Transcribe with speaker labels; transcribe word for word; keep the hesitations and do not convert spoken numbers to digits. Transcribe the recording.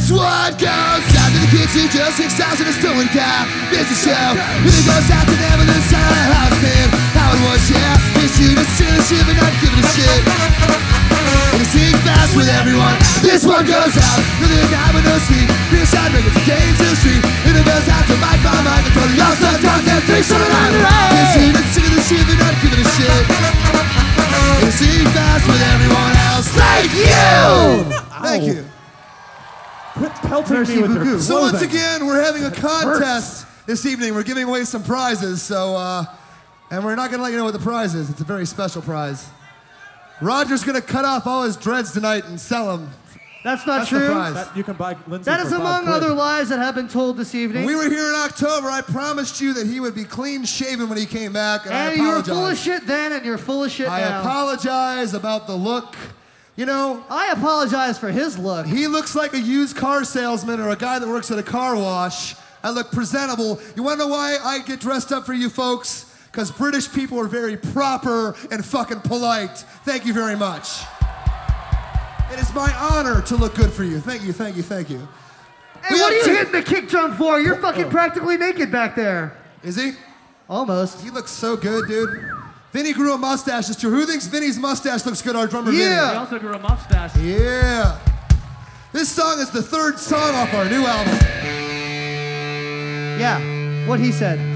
Speaker 1: This one goes out to the kitchen, just six thousand a stolen car. It's a show, and it goes out to them and the entire house, man. How it was, yeah. It's you to see the shit, but not giving a shit. And it's sing fast with everyone. This one goes out to the guy with no sleep. Real shot niggas and games to the street. And it goes out to Mike by Mike and Tony. Y'all start talking that three shot around the right. It's you to see the shit, but not giving a shit. And it's sing fast with everyone else. Thank you! Thank you.
Speaker 2: Quit pelting me with your clothing.
Speaker 1: So once again, we're having a contest this evening. We're giving away some prizes. So, uh, and we're not gonna let you know what the prize is. It's a very special prize. Roger's gonna cut off all his dreads tonight and sell them.
Speaker 3: That's not
Speaker 1: That's
Speaker 3: true.
Speaker 1: the prize.
Speaker 2: That, you can buy Lindsay
Speaker 3: That is
Speaker 2: for
Speaker 3: among
Speaker 2: five
Speaker 3: other
Speaker 2: quid.
Speaker 3: lies that have been told this evening.
Speaker 1: When we were here in October, I promised you that he would be clean shaven when he came back, and,
Speaker 3: and
Speaker 1: I
Speaker 3: you were
Speaker 1: apologize.
Speaker 3: full of shit then, and you're full of shit
Speaker 1: I
Speaker 3: now.
Speaker 1: apologize about the look. You know,
Speaker 3: I apologize for his look.
Speaker 1: he looks like a used car salesman or a guy that works at a car wash. I look presentable. You wanna know why I get dressed up for you folks? Because British people are very proper and fucking polite. Thank you very much. It is my honor to look good for you. Thank you, thank you, thank you.
Speaker 3: Hey,
Speaker 1: We
Speaker 3: what are
Speaker 1: have
Speaker 3: you
Speaker 1: two-
Speaker 3: hitting the kick drum for? You're fucking practically naked back there.
Speaker 1: Is he?
Speaker 3: Almost.
Speaker 1: He looks so good, dude. Vinny grew a mustache this tour. Who thinks Vinny's mustache looks good? Our drummer
Speaker 3: Yeah.
Speaker 1: Vinny.
Speaker 4: He also grew a mustache.
Speaker 1: Yeah. This song is the third song off our new album.
Speaker 3: Yeah, what he said.